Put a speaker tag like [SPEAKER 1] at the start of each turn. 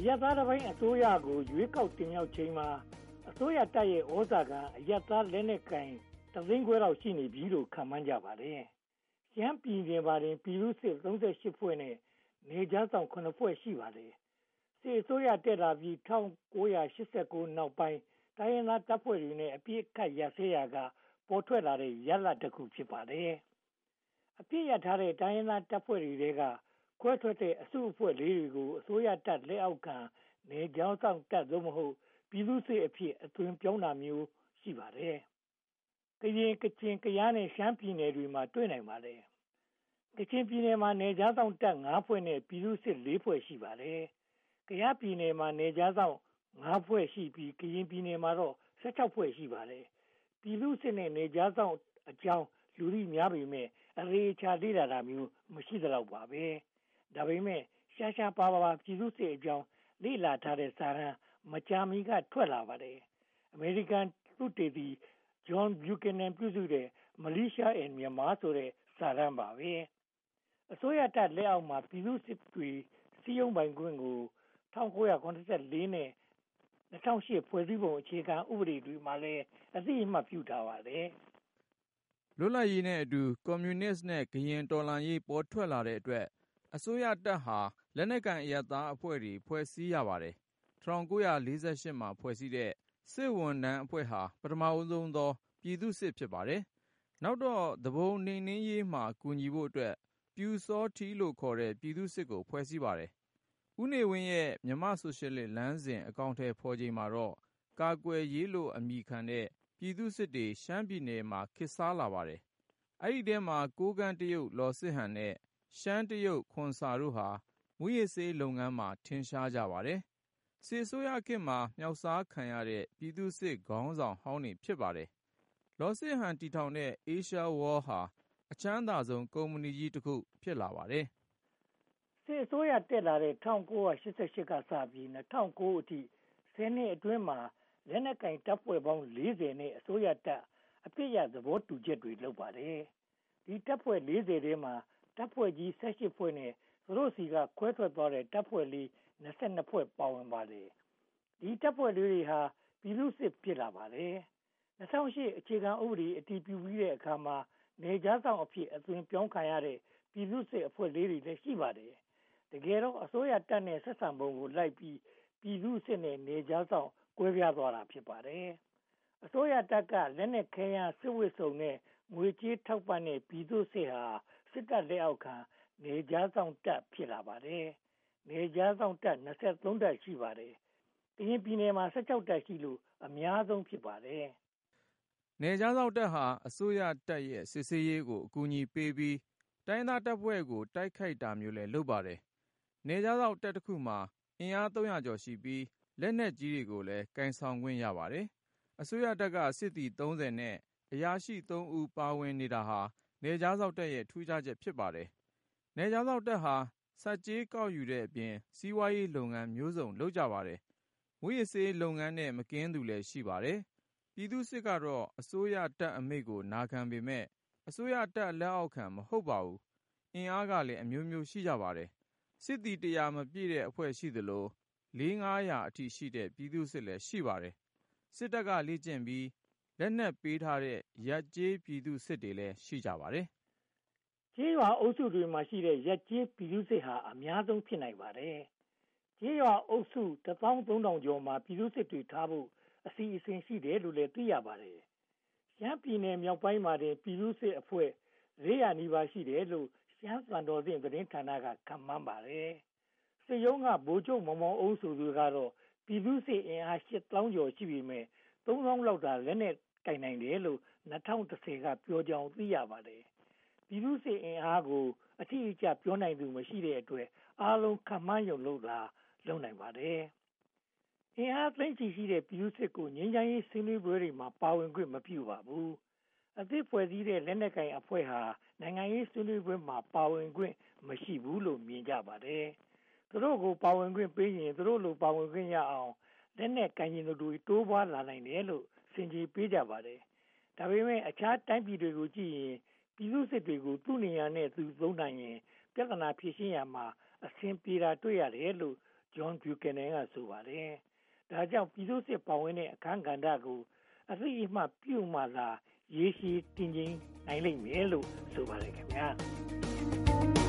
[SPEAKER 1] ရပ်သားတစ်ပိုင်းအစိုးရကိုရွေးကောက်တင်မြှောက်ချိန်မှာအစိုးရတပ်ရဲ့ဩဇာကအရပ်သားလက်နက်ကိုင်တသိန်းခွဲလောက်ရှိနေပြီလို့ခန့်မှန်းကြပါတယ်။ရှမ်းပြည်နယ်မှာတင်ပြည်သူ့စစ်38ဖွဲ့နဲ့နေကြားဆောင်9ဖွဲ့ရှိပါတယ်။စစ်အစိုးရတက်လာပြီး1989နောက်ပိုင်းတိုင်းရင်းသားတပ်ဖွဲ့တွေနဲ့အပြစ်ခတ်ရစဲရာကပေါ်ထွက်လာတဲ့ရလဒ်တစ်ခုဖြစ်ပါတယ်။အပြစ်ရထားတဲ့တိုင်းရင်းသားတပ်ဖွဲ့တွေကခွဲထွက်တဲ့အစုအဖွဲ့လေးတွေကိုအစိုးရတပ်လက်အောက်ခံနေကြောင်းဆောင်တပ်သို့မဟုတ်ပြည်သူ့စစ်အဖြစ်အသွင်ပြောင်းတာမျိုးရှိပါတယ်။ကရင်ကချင်ကယားနဲ့ရှမ်းပြည်နယ်တွေမှာတွေ့နိုင်ပါတယ်။ကချင်ပြည်နယ်မှာနေကြားဆောင်တပ်9ဖွဲ့နဲ့ပြည်သူ့စစ်4ဖွဲ့ရှိပါတယ်။ကယားပြည်နယ်မှာနေကြားဆောင်9ဖွဲ့ရှိပြီးကရင်ပြည်နယ်မှာတော့16ဖွဲ့ရှိပါတယ်။ပြည်သူ့စစ်နဲ့နေကြားဆောင်အကြောင်းလူသိများပေမဲ့အရေးချလေ့လာတာမျိုးမရှိသလောက်ပါပဲ။ဒါပေမဲ့ရှားရှားပါပါပြည်သူ့စစ်အကြောင်းလေ့လာထားတဲ့စာရန်မကြာမီကထွက်လာပါတယ်။ အမေရိကန်သုတေသီ John Buchanan ပြုစုတဲ့ Militia in Myanmar ဆိုတဲ့စာရန်ပါပဲ။အစိုးရတပ်လက်အောက်မှာပြည်သူ့စစ်တွေစီးရုံးပိုင်ခွင့်ကို1984နဲ့2008ဖွဲ့စည်းပုံအခြေခံဥပဒေတွေမှာလည်းအသိအမှတ်ပြုထားပါတယ်
[SPEAKER 2] ။လွတ်လပ်ရေးနဲ့အတူကွန်မြူနစ်နဲ့ကရင်တော်လှန်ရေးပေါ်ထွက်လာတဲ့အတွက်အစိုးရတပ်ဟာလက်နက်ကိုင်အရပ်သားအဖွဲ့တွေဖွဲ့စည်းရပါတယ်။1948မှာဖွဲ့စည်းတဲ့စစ်ဝန်ထမ်းအဖွဲ့ဟာပထမဦးဆုံးသောပြည်သူ့စစ်ဖြစ်ပါတယ်။နောက်တော့သူပုန်နှိမ်နင်းရေးမှာကူညီဖို့အတွက်ပျူစောထီးလို့ခေါ်တဲ့ပြည်သူ့စစ်ကိုဖွဲ့စည်းပါတယ်။ဦးနေဝင်းရဲ့မြန်မာဆိုရှယ်လစ်လမ်းစဉ်အကောင့်ထဲဖော်ချိန်မှာတော့ကာကွယ်ရေးလို့အမည်ခံတဲ့ပြည်သူ့စစ်တွေရှမ်းပြည်နယ်မှာခေတ်စားလာပါတယ်။အဲဒီထဲမှာကိုးကန့်တရုတ်လော်စစ်ဟန်နဲ့ရှမ်းတရုတ်ခွန်ဆာတို့ဟာမူရစ်ဆေးလုပ်ငန်းမှာထင်ရှားကြပါတယ်။စစ်အစိုးရခေတ်မှာမြောက်စားခံရတဲ့ပြည်သူ့စစ်ခေါင်းဆောင်ဟောင်းတွေဖြစ်ပါတယ်။လော်စစ်ဟန်တည်ထောင်တဲ့ Asia World ဟာအချမ်းသာဆုံးကုမ္ပဏီကြီးတစ်ခုဖြစ်လာပါတယ်
[SPEAKER 1] ။စစ်အစိုးရတက်လာတဲ့1988ကစပြီး2009အထိ10နှစ်အတွင်းမှာလက်နက်ကင်တပ်ဖွဲ့ပေါင်း40နဲ့အစိုးရတပ်အပြစ်ရသဘောတူချက်တွေလုပ်ပါတယ်။ဒီတပ်ဖွဲ့40ထဲမှာတပ်ဖွဲ့ကြီး18ဖွဲ့နဲ့သူတို့စီကခွဲထွက်သွားတဲ့တပ်ဖွဲ့လေး22ဖွဲ့ပါဝင်ပါတယ်။ဒီတပ်ဖွဲ့လေးတွေဟာပြည်သူ့စစ်ဖြစ်လာပါတယ်။2008အခြေခံဥပဒေအတည်ပြုပြီးတဲ့အခါမှာနေကြားဆောင်အဖြစ်အသွင်ပြောင်းခံရတဲ့ပြည်သူ့စစ်အဖွဲ့လေးတွေလည်းရှိပါတယ်။တကယ်တော့အစိုးရတပ်နဲ့ဆက်ဆံပုံကိုလိုက်ပြီးပြည်သူ့စစ်နဲ့နေကြားဆောင်ကွဲပြားသွားတာဖြစ်ပါတယ်။အစိုးရတပ်ကလက်နက်ခဲယမ်းစစ်ဝတ်စုံနဲ့ငွေကြေးထောက်ပံ့တဲ့ပြည်သူ့စစ်ဟာစစ်တပ်လက်အောက်ခံနေကြားဆောင်တပ်ဖြစ်လာပါတယ်။နေကြားဆောင်တပ်23တပ်ရှိပါတယ်။ကရင်ပြည်နယ်မှာ16တပ်ရှိလို့အများဆုံးဖြစ်ပါတယ်
[SPEAKER 2] ။နေကြားဆောင်တပ်ဟာအစိုးရတပ်ရဲ့စစ်ဆေးရေးကိုအကူအညီပေးပြီးတိုင်းသားတပ်ဖွဲ့ကိုတိုက်ခိုက်တာမျိုးလည်းလုပ်ပါတယ်။နေကြားဆောင်တပ်တစ်ခုမှာအင်အား300ကျော်ရှိပြီးလက်နက်ကြီးတွေကိုလည်းကင်ဆောင်ခွင့်ရပါတယ်။အစိုးရတပ်ကစစ်သည်30နဲ့အရာရှိ3ဦးပါဝင်နေတာဟာနေကြားဆောင်တပ်ရဲ့ထူးခြားချက်ဖြစ်ပါတယ်။နေကြားဆောင်တပ်ဟာစက်ကြေးကောက်ယူတဲ့အပြင်စီးပွားရေးလုပ်ငန်းမျိုးစုံလုပ်ကြပါတယ်။မူရစ်ဆေးလုပ်ငန်းနဲ့မကင်းသူလည်းရှိပါတယ်။ပြည်သူ့စစ်ကတော့အစိုးရတပ်အမိန့်ကိုနာခံပေမဲ့အစိုးရတပ်လက်အောက်ခံမဟုတ်ပါဘူး။အင်အားကလည်းအမျိုးမျိုးရှိကြပါတယ်။စစ်သည်100မပြည့်တဲ့အဖွဲ့ရှိသလို400-500အထိရှိတဲ့ပြည်သူ့စစ်လည်းရှိပါတယ်။စစ်တပ်ကလေ့ကျင့်ပြီးလက်နက်ပေးထားတဲ့ရပ်ကျေးပြည်သူ့စစ်တွေလည်းရှိကြပါတယ်
[SPEAKER 1] ။ကျေးရွာအုပ်စုတွေမှာရှိတဲ့ရပ်ကျေးပြည်သူ့စစ်ဟာအများဆုံးဖြစ်နိုင်ပါတယ်။ကျေးရွာအုပ်စု13000ကျော်မှာပြည်သူ့စစ်တွေထားဖို့အစီအစဉ်ရှိတယ်လို့လည်းသိရပါတယ်။ရှမ်းပြည်နယ်မြောက်ပိုင်းမှာပြည်သူ့စစ်အဖွဲ့400နီးပါးရှိတယ်လို့ရှမ်းသံတော်ဆင့်သတင်းဌာနကခန့်မှန်းပါတယ်။စစ်ရုံးကဗိုလ်ချုပ်မောင်မောင်အုပ်ဆိုသူကတော့ပြည်သူ့စစ်အင်အား8000ကျော်ရှိပေမဲ့3000လောက်သာလက်နက်ကင်နိုင်တယ်လို့2010ကပြောကြောင်းသိရပါတယ်။ပြည်သူ့စစ်အင်အားကိုအတိအကျပြောနိုင်သူမရှိတဲ့အတွက်အားလုံးခန့်မှန်းရုံလုပ်နိုင်ပါတယ်။အင်အားသိန်းချီရှိတဲ့ပြည်သူ့စစ်ကိုငြိမ်းချမ်းရေးဆွေးနွေးပွဲတွေမှာပါဝင်ခွင့်မပြုပါဘူး။အသစ်ဖွဲ့စည်းတဲ့လက်နက်ကိုင်အဖွဲ့ဟာနိုင်ငံရေးဆွေးနွေးပွဲမှာပါဝင်ခွင့်မရှိဘူးလို့မြင်ကြပါတယ်။သူတို့ကိုပါဝင်ခွင့်ပေးရင်သူတို့လိုပါဝင်ခွင့်ရအောင်လက်နက်ကင်ရင်တို့တိုးပွားလာနိုင်တယ်လို့ဆင်ခြေပေးကြပါတယ်။ဒါပေမဲ့အခြားတိုင်းပြည်တွေကိုကြည့်ရင်ပြည်သူ့စစ်တွေကိုသူ့နေရာနဲ့သူသုံးနိုင်ရင်ပြဿနာဖြေရှင်းရမှာအဆင်ပြေတာတွေ့ရတယ်လို့ John Buchanan ကဆိုပါတယ်။ဒါကြောင့်ပြည်သူ့စစ်ပါဝင်တဲ့အခန်းကဏ္ဍကိုအသိအမှတ်ပြုမှသာရေရှည်တည်ငြိမ်နိုင်လိမ့်မယ်လို့ဆိုပါတယ်ခင်ဗျာ။